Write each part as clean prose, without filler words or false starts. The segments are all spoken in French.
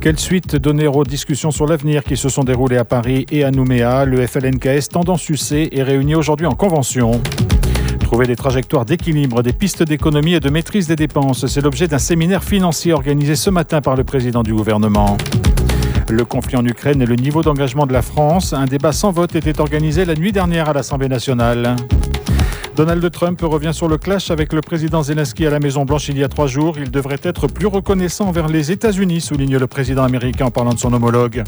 Quelle suite donner aux discussions sur l'avenir qui se sont déroulées à Paris et à Nouméa? Le FLNKS, tendance UC, est réuni aujourd'hui en convention. Trouver des trajectoires d'équilibre, des pistes d'économie et de maîtrise des dépenses, c'est l'objet d'un séminaire financier organisé ce matin par le président du gouvernement. Le conflit en Ukraine et le niveau d'engagement de la France, un débat sans vote était organisé la nuit dernière à l'Assemblée nationale. Donald Trump revient sur le clash avec le président Zelensky à la Maison-Blanche il y a 3 jours. Il devrait être plus reconnaissant envers les États-Unis, souligne le président américain en parlant de son homologue.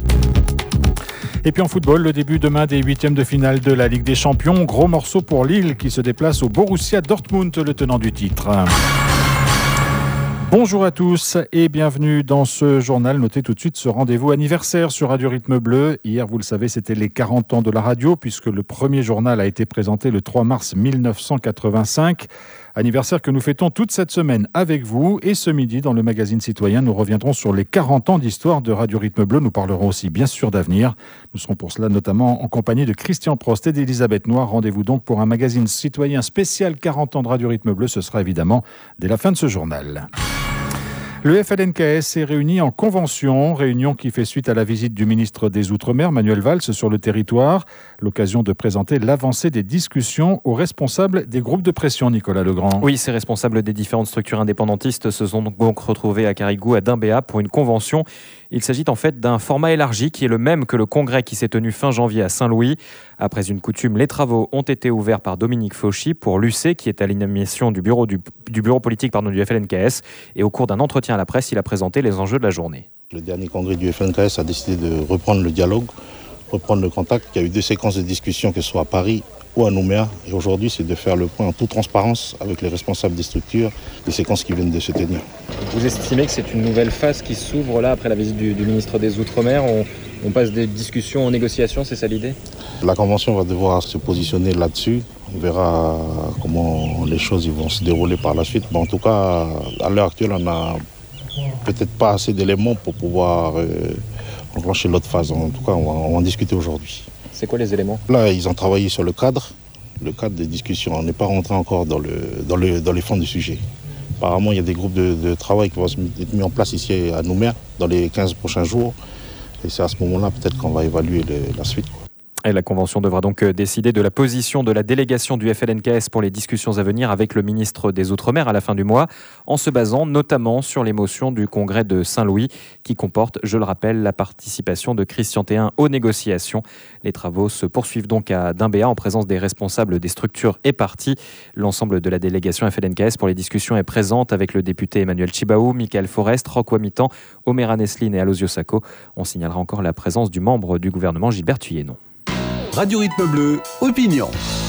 Et puis en football, le début demain des 8e de finale de la Ligue des Champions. Gros morceau pour Lille qui se déplace au Borussia Dortmund, le tenant du titre. Bonjour à tous et bienvenue dans ce journal. Notez tout de suite ce rendez-vous anniversaire sur Radio Rythme Bleu. Hier, vous le savez, c'était les 40 ans de la radio puisque le premier journal a été présenté le 3 mars 1985. Anniversaire que nous fêtons toute cette semaine avec vous. Et ce midi, dans le magazine Citoyen, nous reviendrons sur les 40 ans d'histoire de Radio Rythme Bleu. Nous parlerons aussi bien sûr d'avenir. Nous serons pour cela notamment en compagnie de Christian Prost et d'Elisabeth Noir. Rendez-vous donc pour un magazine Citoyen spécial 40 ans de Radio Rythme Bleu. Ce sera évidemment dès la fin de ce journal. Le FLNKS est réuni en convention, réunion qui fait suite à la visite du ministre des Outre-mer, Manuel Valls, sur le territoire. L'occasion de présenter l'avancée des discussions aux responsables des groupes de pression, Nicolas Legrand. Oui, ces responsables des différentes structures indépendantistes se sont donc retrouvés à Carigou, à Dimbéa, pour une convention. Il s'agit en fait d'un format élargi qui est le même que le congrès qui s'est tenu fin janvier à Saint-Louis. Après une coutume, les travaux ont été ouverts par Dominique Fauchy pour l'UC, qui est à l'animation du bureau politique du FLNKS. Et au cours d'un entretien à la presse, il a présenté les enjeux de la journée. Le dernier congrès du FLNKS a décidé de reprendre le dialogue, reprendre le contact. Il y a eu 2 séquences de discussion, que ce soit à Paris ou à Nouméa. Et aujourd'hui, c'est de faire le point en toute transparence avec les responsables des structures, des séquences qui viennent de se tenir. Vous estimez que c'est une nouvelle phase qui s'ouvre là après la visite du ministre des Outre-mer? On passe des discussions aux négociations, c'est ça l'idée? La convention va devoir se positionner là-dessus. On verra comment les choses vont se dérouler par la suite. Mais en tout cas, à l'heure actuelle, on n'a peut-être pas assez d'éléments pour pouvoir enclencher l'autre phase. En tout cas, on va en discuter aujourd'hui. C'est quoi les éléments? Là, ils ont travaillé sur le cadre des discussions. On n'est pas rentré encore dans les fonds du sujet. Apparemment, il y a des groupes de travail qui vont être mis en place ici à Nouméa dans les 15 prochains jours. Et c'est à ce moment-là peut-être qu'on va évaluer la suite. Et la Convention devra donc décider de la position de la délégation du FLNKS pour les discussions à venir avec le ministre des Outre-mer à la fin du mois, en se basant notamment sur les motions du congrès de Saint-Louis qui comporte, je le rappelle, la participation de Christian Théin aux négociations. Les travaux se poursuivent donc à Dimbéa en présence des responsables des structures et partis. L'ensemble de la délégation FLNKS pour les discussions est présente avec le député Emmanuel Chibaou, Michael Forest, Roch Wamitan, Omerane Esline et Alosio Sacco. On signalera encore la présence du membre du gouvernement Gilbert Thuyenot. Radio Rythme Bleu, opinion.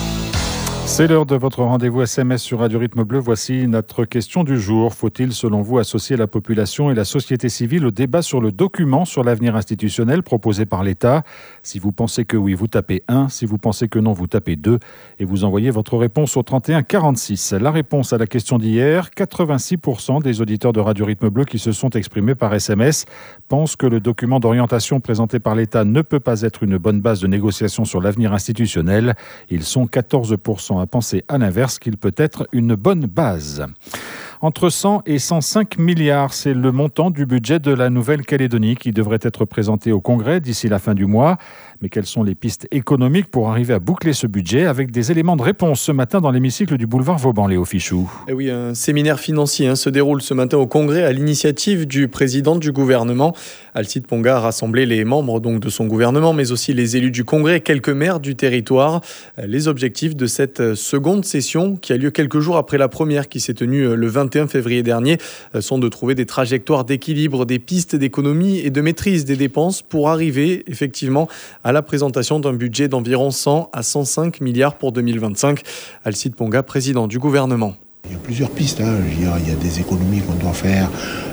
C'est l'heure de votre rendez-vous SMS sur Radio Rythme Bleu. Voici notre question du jour. Faut-il, selon vous, associer la population et la société civile au débat sur le document sur l'avenir institutionnel proposé par l'État? Si vous pensez que oui, vous tapez 1. Si vous pensez que non, vous tapez 2. Et vous envoyez votre réponse au 31 46. La réponse à la question d'hier, 86% des auditeurs de Radio Rythme Bleu qui se sont exprimés par SMS pensent que le document d'orientation présenté par l'État ne peut pas être une bonne base de négociation sur l'avenir institutionnel. Ils sont 14% à penser à l'inverse, qu'il peut être une bonne base. Entre 100 et 105 milliards, c'est le montant du budget de la Nouvelle-Calédonie qui devrait être présenté au Congrès d'ici la fin du mois. Mais quelles sont les pistes économiques pour arriver à boucler ce budget? Avec des éléments de réponse ce matin dans l'hémicycle du boulevard Vauban, Léo Fichou. Et oui, un séminaire financier se déroule ce matin au Congrès à l'initiative du président du gouvernement. Alcide Ponga a rassemblé les membres donc de son gouvernement, mais aussi les élus du Congrès, quelques maires du territoire. Les objectifs de cette seconde session, qui a lieu quelques jours après la première qui s'est tenue le 21 février dernier, sont de trouver des trajectoires d'équilibre, des pistes d'économie et de maîtrise des dépenses pour arriver effectivement à la présentation d'un budget d'environ 100 à 105 milliards pour 2025. Alcide Ponga, président du gouvernement. Il y a plusieurs pistes. Il y a des économies qu'on doit faire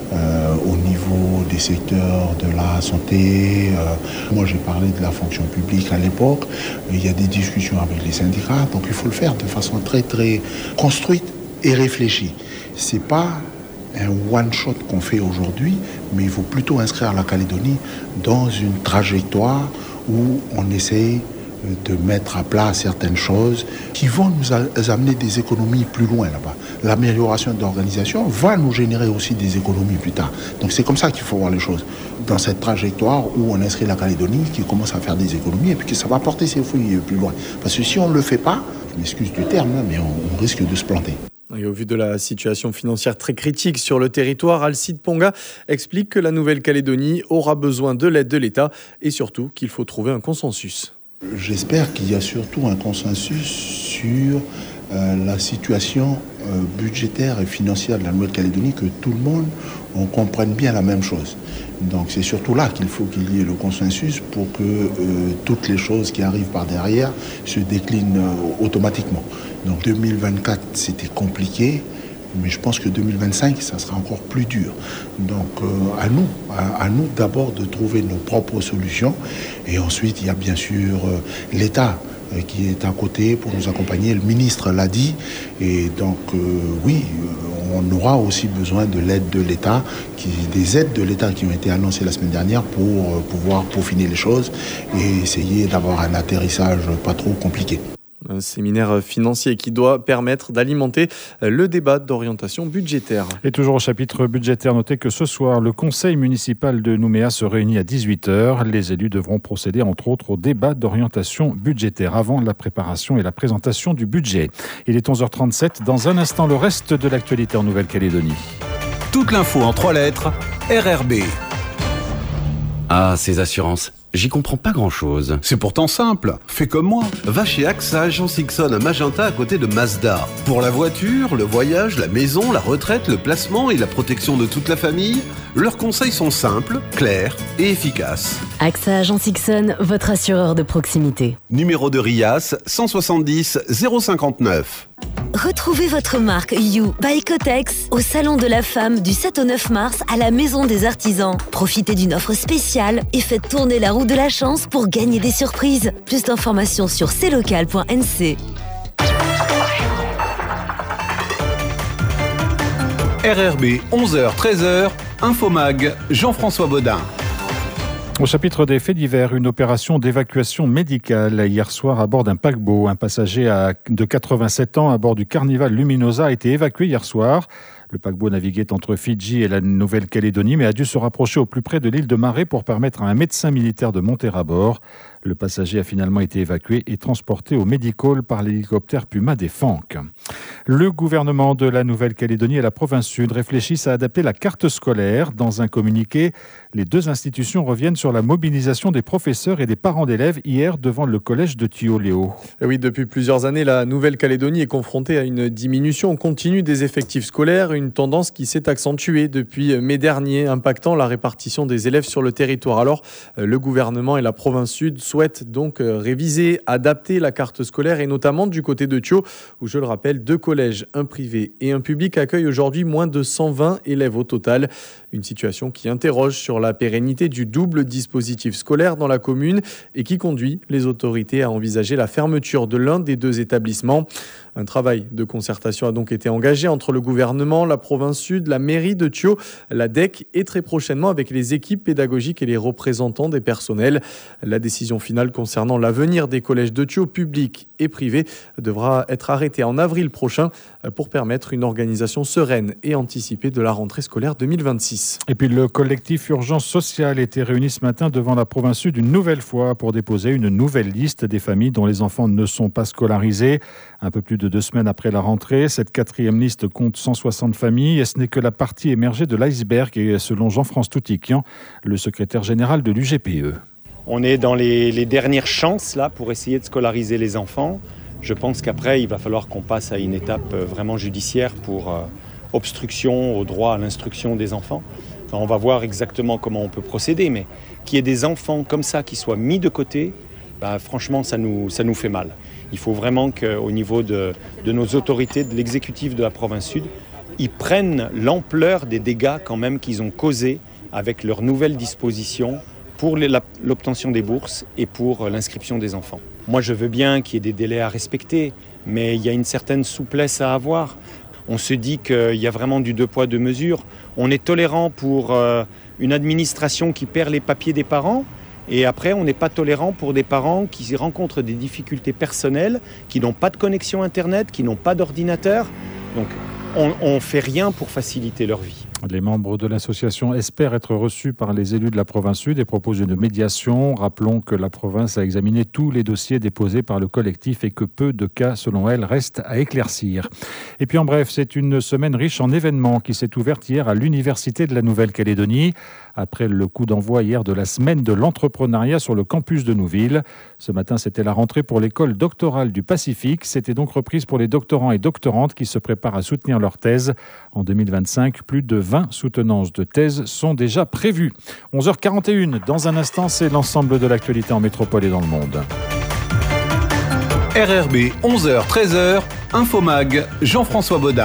au niveau des secteurs de la santé. Moi, j'ai parlé de la fonction publique à l'époque. Il y a des discussions avec les syndicats. Donc, il faut le faire de façon très, très construite et réfléchie. C'est pas un one-shot qu'on fait aujourd'hui, mais il faut plutôt inscrire la Calédonie dans une trajectoire où on essaye de mettre à plat certaines choses qui vont nous amener des économies plus loin là-bas. L'amélioration de l'organisation va nous générer aussi des économies plus tard. Donc c'est comme ça qu'il faut voir les choses. Dans cette trajectoire où on inscrit la Calédonie qui commence à faire des économies et puis que ça va porter ses fruits plus loin. Parce que si on ne le fait pas, je m'excuse du terme, mais on risque de se planter. Et au vu de la situation financière très critique sur le territoire, Alcide Ponga explique que la Nouvelle-Calédonie aura besoin de l'aide de l'État et surtout qu'il faut trouver un consensus. J'espère qu'il y a surtout un consensus sur la situation budgétaire et financière de la Nouvelle-Calédonie, que tout le monde on comprenne bien la même chose. Donc c'est surtout là qu'il faut qu'il y ait le consensus pour que toutes les choses qui arrivent par derrière se déclinent automatiquement. Donc 2024 c'était compliqué, mais je pense que 2025 ça sera encore plus dur. Donc à nous d'abord de trouver nos propres solutions, et ensuite il y a bien sûr l'État qui est à côté pour nous accompagner. Le ministre l'a dit, et donc oui, on aura aussi besoin de l'aide de l'État, des aides de l'État qui ont été annoncées la semaine dernière pour pouvoir peaufiner les choses et essayer d'avoir un atterrissage pas trop compliqué. Un séminaire financier qui doit permettre d'alimenter le débat d'orientation budgétaire. Et toujours au chapitre budgétaire, notez que ce soir, le conseil municipal de Nouméa se réunit à 18h. Les élus devront procéder entre autres au débat d'orientation budgétaire avant la préparation et la présentation du budget. Il est 11h37. Dans un instant, le reste de l'actualité en Nouvelle-Calédonie. Toute l'info en 3 lettres, RRB. Ah, ces assurances. J'y comprends pas grand-chose. C'est pourtant simple, fais comme moi. Va chez AXA Agence Ixon à Magenta à côté de Mazda. Pour la voiture, le voyage, la maison, la retraite, le placement et la protection de toute la famille, leurs conseils sont simples, clairs et efficaces. AXA Agence Ixon, votre assureur de proximité. Numéro de RIAS 170 059. Retrouvez votre marque You by Cotex au Salon de la Femme du 7 au 9 mars à la Maison des Artisans. Profitez d'une offre spéciale et faites tourner la roue de la chance pour gagner des surprises. Plus d'informations sur clocal.nc. RRB 11h-13h, Infomag, Jean-François Baudin. Au chapitre des faits divers, une opération d'évacuation médicale hier soir à bord d'un paquebot. Un passager de 87 ans à bord du Carnival Luminosa a été évacué hier soir. Le paquebot naviguait entre Fidji et la Nouvelle-Calédonie, mais a dû se rapprocher au plus près de l'île de Marais pour permettre à un médecin militaire de monter à bord. Le passager a finalement été évacué et transporté au Medical par l'hélicoptère Puma des Fanques. Le gouvernement de la Nouvelle-Calédonie et la province sud réfléchissent à adapter la carte scolaire. Dans un communiqué, les deux institutions reviennent sur la mobilisation des professeurs et des parents d'élèves hier devant le collège de Tio-Léo. Oui, depuis plusieurs années, la Nouvelle-Calédonie est confrontée à une diminution continue des effectifs scolaires, une tendance qui s'est accentuée depuis mai dernier, impactant la répartition des élèves sur le territoire. Alors, le gouvernement et la province sud souhaitent donc réviser, adapter la carte scolaire, et notamment du côté de Tio, où, je le rappelle, 2 collèges, un privé et un public, accueillent aujourd'hui moins de 120 élèves au total. Une situation qui interroge sur la pérennité du double dispositif scolaire dans la commune et qui conduit les autorités à envisager la fermeture de l'un des 2 établissements. Un travail de concertation a donc été engagé entre le gouvernement, la province sud, la mairie de Tio, la DEC et très prochainement avec les équipes pédagogiques et les représentants des personnels. La décision finale concernant l'avenir des collèges de Tio, publics et privés, devra être arrêtée en avril prochain pour permettre une organisation sereine et anticipée de la rentrée scolaire 2026. Et puis le collectif Urgence Sociale était réuni ce matin devant la province sud une nouvelle fois pour déposer une nouvelle liste des familles dont les enfants ne sont pas scolarisés. Un peu plus de 2 semaines après la rentrée, cette 4e liste compte 160 familles et ce n'est que la partie émergée de l'iceberg, et selon Jean-France Toutiquian, le secrétaire général de l'UGPE. On est dans les dernières chances là pour essayer de scolariser les enfants. Je pense qu'après, il va falloir qu'on passe à une étape vraiment judiciaire pour obstruction au droit à l'instruction des enfants. Enfin, on va voir exactement comment on peut procéder, mais qu'il y ait des enfants comme ça qui soient mis de côté, franchement, ça nous fait mal. Il faut vraiment qu'au niveau de nos autorités, de l'exécutif de la province sud, ils prennent l'ampleur des dégâts quand même qu'ils ont causés avec leurs nouvelles dispositions pour l'obtention des bourses et pour l'inscription des enfants. Moi, je veux bien qu'il y ait des délais à respecter, mais il y a une certaine souplesse à avoir. On se dit qu'il y a vraiment du 2 poids 2 mesures. On est tolérant pour une administration qui perd les papiers des parents, Et après, on n'est pas tolérant pour des parents qui rencontrent des difficultés personnelles, qui n'ont pas de connexion Internet, qui n'ont pas d'ordinateur. Donc, on ne fait rien pour faciliter leur vie. Les membres de l'association espèrent être reçus par les élus de la province sud et proposent une médiation. Rappelons que la province a examiné tous les dossiers déposés par le collectif et que peu de cas, selon elle, restent à éclaircir. Et puis en bref, c'est une semaine riche en événements qui s'est ouverte hier à l'Université de la Nouvelle-Calédonie. Après le coup d'envoi hier de la semaine de l'entrepreneuriat sur le campus de Nouville. Ce matin, c'était la rentrée pour l'école doctorale du Pacifique. C'était donc reprise pour les doctorants et doctorantes qui se préparent à soutenir leur thèse. En 2025, plus de 20 soutenances de thèse sont déjà prévues. 11h41, dans un instant, c'est l'ensemble de l'actualité en métropole et dans le monde. RRB 11h-13h, Infomag, Jean-François Baudin.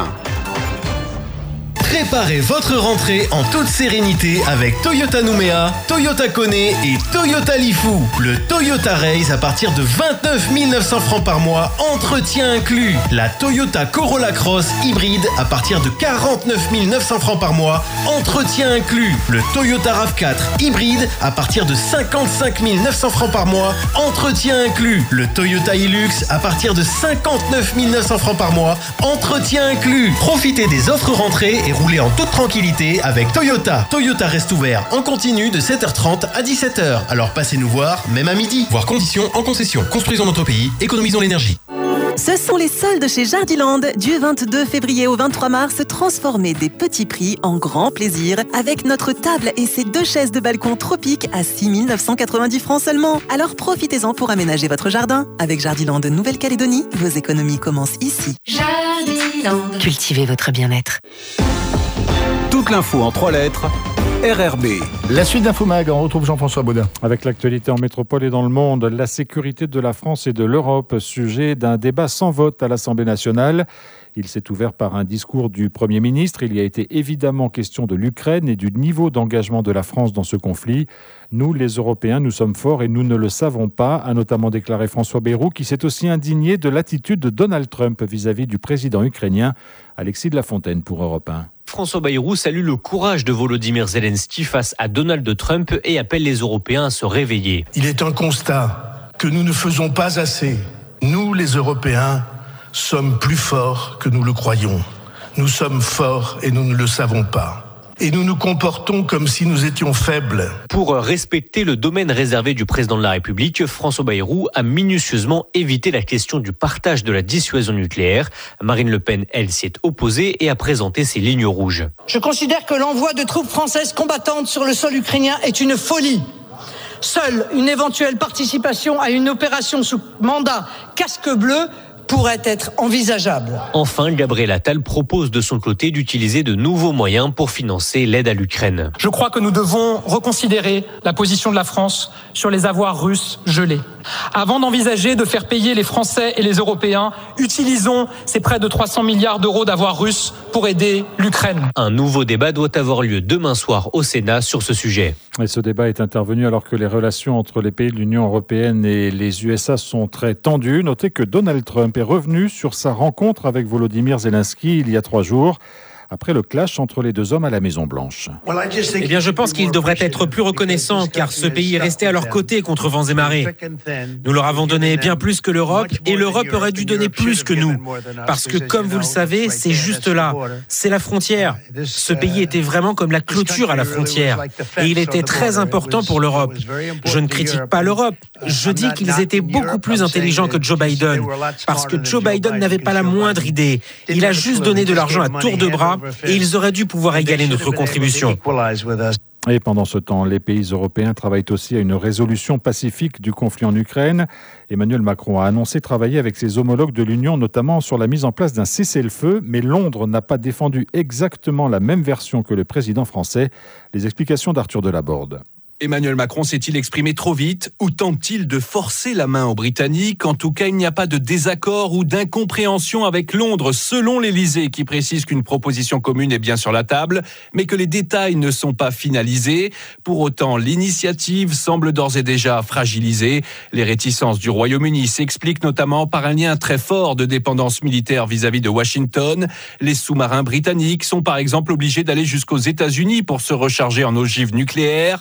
Préparez votre rentrée en toute sérénité avec Toyota Nouméa, Toyota Kone et Toyota Lifu. Le Toyota Race à partir de 29 900 francs par mois, entretien inclus. La Toyota Corolla Cross hybride à partir de 49 900 francs par mois, entretien inclus. Le Toyota RAV4 hybride à partir de 55 900 francs par mois, entretien inclus. Le Toyota Hilux à partir de 59 900 francs par mois, entretien inclus. Profitez des offres rentrées et roulez en toute tranquillité avec Toyota. Toyota reste ouvert en continu de 7h30 à 17h. Alors passez nous voir, même à midi. Voir conditions en concession. Construisons notre pays, économisons l'énergie. Ce sont les soldes chez Jardiland du 22 février au 23 mars. Transformez des petits prix en grand plaisir avec notre table et ses 2 chaises de balcon tropiques à 6 990 francs seulement. Alors profitez-en pour aménager votre jardin. Avec Jardiland de Nouvelle-Calédonie, vos économies commencent ici. Jardiland. Cultivez votre bien-être. Toute l'info en 3 lettres, RRB. La suite d'Infomag, on retrouve Jean-François Baudin. Avec l'actualité en métropole et dans le monde, la sécurité de la France et de l'Europe, sujet d'un débat sans vote à l'Assemblée nationale. Il s'est ouvert par un discours du Premier ministre. Il y a été évidemment question de l'Ukraine et du niveau d'engagement de la France dans ce conflit. Nous, les Européens, nous sommes forts et nous ne le savons pas, a notamment déclaré François Bayrou, qui s'est aussi indigné de l'attitude de Donald Trump vis-à-vis du président ukrainien. Alexis de la Fontaine pour Europe 1. François Bayrou salue le courage de Volodymyr Zelensky face à Donald Trump et appelle les Européens à se réveiller. Il est un constat que nous ne faisons pas assez. Nous, les Européens, sommes plus forts que nous le croyons. Nous sommes forts et nous ne le savons pas. Et nous nous comportons comme si nous étions faibles. Pour respecter le domaine réservé du président de la République, François Bayrou a minutieusement évité la question du partage de la dissuasion nucléaire. Marine Le Pen, elle, s'y est opposée et a présenté ses lignes rouges. Je considère que l'envoi de troupes françaises combattantes sur le sol ukrainien est une folie. Seule une éventuelle participation à une opération sous mandat casque bleu pourrait être envisageable. Enfin, Gabriel Attal propose de son côté d'utiliser de nouveaux moyens pour financer l'aide à l'Ukraine. Je crois que nous devons reconsidérer la position de la France sur les avoirs russes gelés. Avant d'envisager de faire payer les Français et les Européens, utilisons ces près de 300 milliards d'euros d'avoirs russes pour aider l'Ukraine. Un nouveau débat doit avoir lieu demain soir au Sénat sur ce sujet. Et ce débat est intervenu alors que les relations entre les pays de l'Union européenne et les USA sont très tendues. Notez que Donald Trump est revenu sur sa rencontre avec Volodymyr Zelensky il y a 3 jours. Après le clash entre les deux hommes à la Maison-Blanche. Eh bien, je pense qu'ils devraient être plus reconnaissants car ce pays est resté à leur côté contre vents et marées. Nous leur avons donné bien plus que l'Europe et l'Europe aurait dû donner plus que nous. Parce que, comme vous le savez, c'est juste là. C'est la frontière. Ce pays était vraiment comme la clôture à la frontière. Et il était très important pour l'Europe. Je ne critique pas l'Europe. Je dis qu'ils étaient beaucoup plus intelligents que Joe Biden. Parce que Joe Biden n'avait pas la moindre idée. Il a juste donné de l'argent à tour de bras. Et ils auraient dû pouvoir égaler notre contribution. Et pendant ce temps, les pays européens travaillent aussi à une résolution pacifique du conflit en Ukraine. Emmanuel Macron a annoncé travailler avec ses homologues de l'Union, notamment sur la mise en place d'un cessez-le-feu. Mais Londres n'a pas défendu exactement la même version que le président français. Les explications d'Arthur Delaborde. Emmanuel Macron s'est-il exprimé trop vite ou tente-t-il de forcer la main aux Britanniques ? En tout cas, il n'y a pas de désaccord ou d'incompréhension avec Londres, selon l'Élysée, qui précise qu'une proposition commune est bien sur la table, mais que les détails ne sont pas finalisés. Pour autant, l'initiative semble d'ores et déjà fragilisée. Les réticences du Royaume-Uni s'expliquent notamment par un lien très fort de dépendance militaire vis-à-vis de Washington. Les sous-marins britanniques sont par exemple obligés d'aller jusqu'aux États-Unis pour se recharger en ogives nucléaires.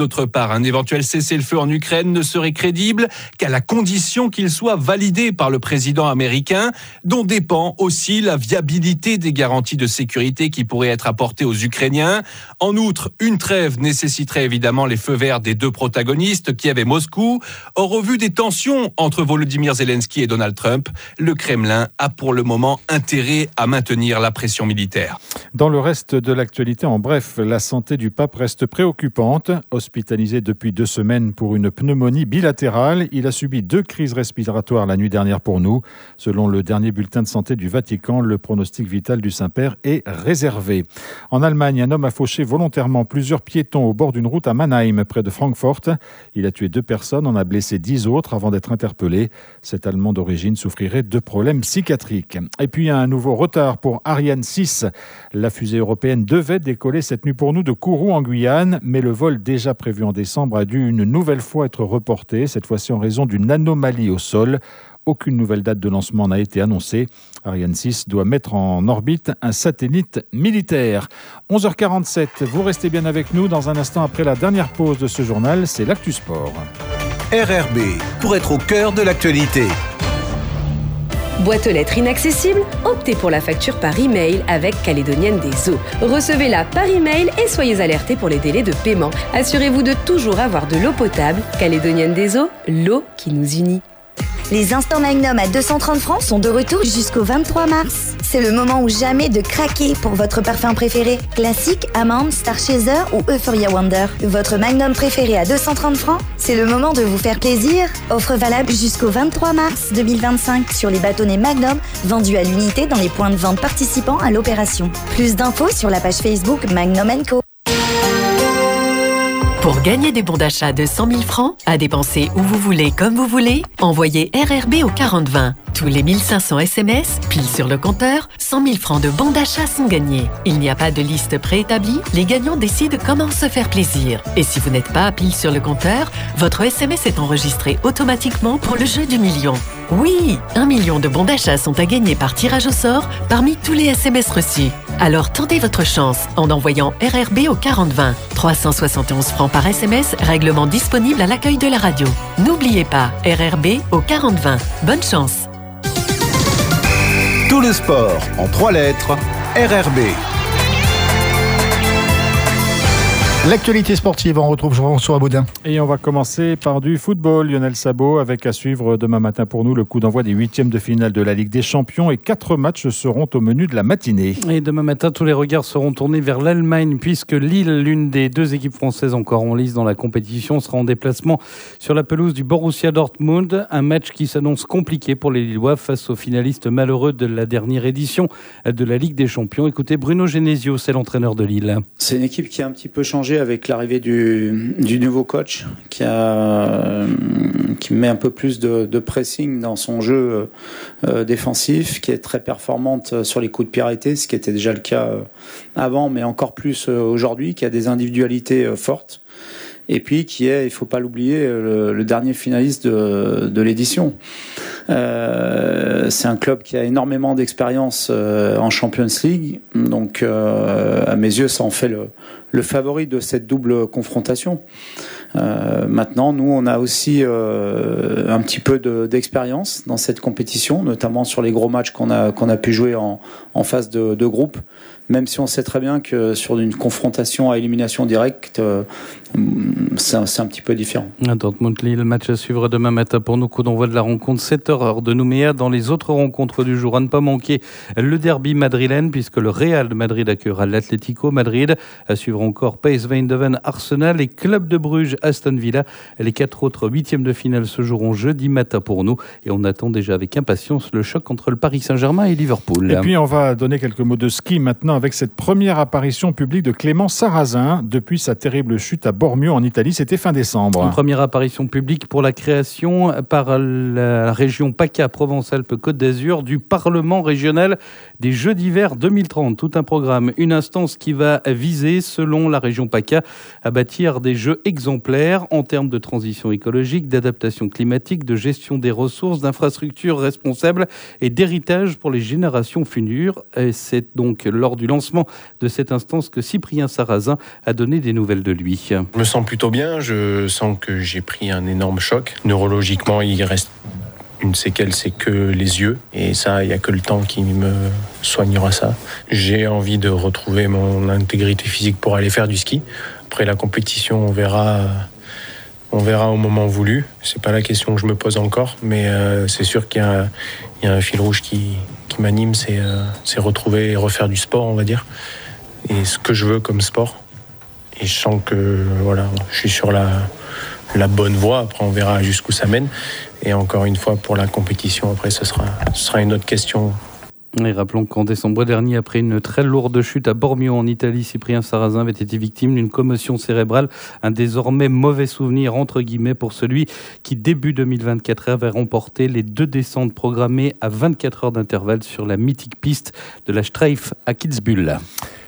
D'autre part, un éventuel cessez-le-feu en Ukraine ne serait crédible qu'à la condition qu'il soit validé par le président américain, dont dépend aussi la viabilité des garanties de sécurité qui pourraient être apportées aux Ukrainiens. En outre, une trêve nécessiterait évidemment les feux verts des deux protagonistes, Kiev et Moscou. Or, au vu des tensions entre Volodymyr Zelensky et Donald Trump, le Kremlin a pour le moment intérêt à maintenir la pression militaire. Dans le reste de l'actualité, en bref, la santé du pape reste préoccupante. Hospitalisé depuis 2 semaines pour une pneumonie bilatérale, il a subi 2 crises respiratoires la nuit dernière pour nous. Selon le dernier bulletin de santé du Vatican, le pronostic vital du Saint-Père est réservé. En Allemagne, un homme a fauché volontairement plusieurs piétons au bord d'une route à Mannheim, près de Francfort. Il a tué 2 personnes, en a blessé 10 autres avant d'être interpellé. Cet Allemand d'origine souffrirait de problèmes psychiatriques. Et puis, un nouveau retard pour Ariane 6. La fusée européenne devait décoller cette nuit pour nous de Kourou en Guyane, mais le vol déjà prévu en décembre a dû une nouvelle fois être reporté, cette fois-ci en raison d'une anomalie au sol. Aucune nouvelle date de lancement n'a été annoncée. Ariane 6 doit mettre en orbite un satellite militaire. 11h47, vous restez bien avec nous. Dans un instant, après la dernière pause de ce journal, c'est l'Actu Sport. RRB, pour être au cœur de l'actualité. Boîte aux lettres inaccessible, optez pour la facture par email avec Calédonienne des Eaux. Recevez-la par email et soyez alertés pour les délais de paiement. Assurez-vous de toujours avoir de l'eau potable. Calédonienne des Eaux, l'eau qui nous unit. Les instants Magnum à 230 francs sont de retour jusqu'au 23 mars. C'est le moment ou jamais de craquer pour votre parfum préféré. Classique, Amande, Star Chaser ou Euphoria Wonder. Votre Magnum préféré à 230 francs, c'est le moment de vous faire plaisir. Offre valable jusqu'au 23 mars 2025 sur les bâtonnets Magnum vendus à l'unité dans les points de vente participants à l'opération. Plus d'infos sur la page Facebook Magnum & Co. Pour gagner des bons d'achat de 100 000 francs, à dépenser où vous voulez, comme vous voulez, envoyez RRB au 4020. Tous les 1500 SMS, pile sur le compteur, 100 000 francs de bons d'achat sont gagnés. Il n'y a pas de liste préétablie, les gagnants décident comment se faire plaisir. Et si vous n'êtes pas pile sur le compteur, votre SMS est enregistré automatiquement pour le jeu du million. Oui, 1 million de bons d'achat sont à gagner par tirage au sort parmi tous les SMS reçus. Alors tentez votre chance en envoyant RRB au 4020. 371 francs par SMS, règlement disponible à l'accueil de la radio. N'oubliez pas, RRB au 4020. Bonne chance. Tout le sport en 3 lettres, RRB. L'actualité sportive, on retrouve Jean-François Baudin. Et on va commencer par du football. Lionel Sabot, avec à suivre demain matin pour nous le coup d'envoi des 8e de finale de la Ligue des Champions. Et 4 matchs seront au menu de la matinée. Et demain matin, tous les regards seront tournés vers l'Allemagne, puisque Lille, l'une des 2 équipes françaises encore en lice dans la compétition, sera en déplacement sur la pelouse du Borussia Dortmund. Un match qui s'annonce compliqué pour les Lillois face aux finalistes malheureux de la dernière édition de la Ligue des Champions. Écoutez, Bruno Genesio, c'est l'entraîneur de Lille. C'est une équipe qui a un petit peu changé avec l'arrivée du nouveau coach qui met un peu plus de pressing dans son jeu défensif, qui est très performante sur les coups de pied arrêtés, ce qui était déjà le cas avant, mais encore plus aujourd'hui, qui a des individualités fortes. Et puis qui est, il faut pas l'oublier, le dernier finaliste de l'édition. C'est un club qui a énormément d'expérience en Champions League, donc à mes yeux, ça en fait le favori de cette double confrontation. Maintenant, nous, on a aussi un petit peu d'expérience dans cette compétition, notamment sur les gros matchs qu'on a pu jouer en phase de groupe. Même si on sait très bien que sur une confrontation à élimination directe, c'est un petit peu différent. Dortmund-Lille, match à suivre demain matin pour nous. Coup d'envoi de la rencontre 7h heure de Nouméa. Dans les autres rencontres du jour, à ne pas manquer le derby madrilène, puisque le Real de Madrid accueillera l'Atlético Madrid. À suivre encore PSV Eindhoven, Arsenal et Club de Bruges, Aston Villa. Les 4 autres 8e de finale se joueront jeudi matin pour nous. Et on attend déjà avec impatience le choc entre le Paris Saint-Germain et Liverpool. Et puis on va donner quelques mots de ski maintenant avec cette première apparition publique de Clément Sarrazin depuis sa terrible chute à Bormio en Italie. C'était fin décembre. Une première apparition publique pour la création par la région PACA Provence-Alpes-Côte d'Azur du Parlement régional des Jeux d'hiver 2030. Tout un programme, une instance qui va viser, selon selon la région PACA, à bâtir des jeux exemplaires en termes de transition écologique, d'adaptation climatique, de gestion des ressources, d'infrastructures responsables et d'héritage pour les générations futures. Et c'est donc lors du lancement de cette instance que Cyprien Sarrazin a donné des nouvelles de lui. Je me sens plutôt bien, je sens que j'ai pris un énorme choc. Neurologiquement, il reste une séquelle, c'est que les yeux. Et ça, il n'y a que le temps qui me soignera ça. J'ai envie de retrouver mon intégrité physique pour aller faire du ski. Après la compétition, on verra au moment voulu. C'est pas la question que je me pose encore, mais c'est sûr qu'il y a un fil rouge qui m'anime, c'est retrouver et refaire du sport, on va dire. Et ce que je veux comme sport. Et je sens que voilà, je suis sur la bonne voie. Après, on verra jusqu'où ça mène. Et encore une fois, pour la compétition, après, ce sera une autre question. Et rappelons qu'en décembre dernier, après une très lourde chute à Bormio en Italie, Cyprien Sarrazin avait été victime d'une commotion cérébrale. Un désormais mauvais souvenir, entre guillemets, pour celui qui, début 2024, avait remporté les 2 descentes programmées à 24 heures d'intervalle sur la mythique piste de la Streif à Kitzbühel.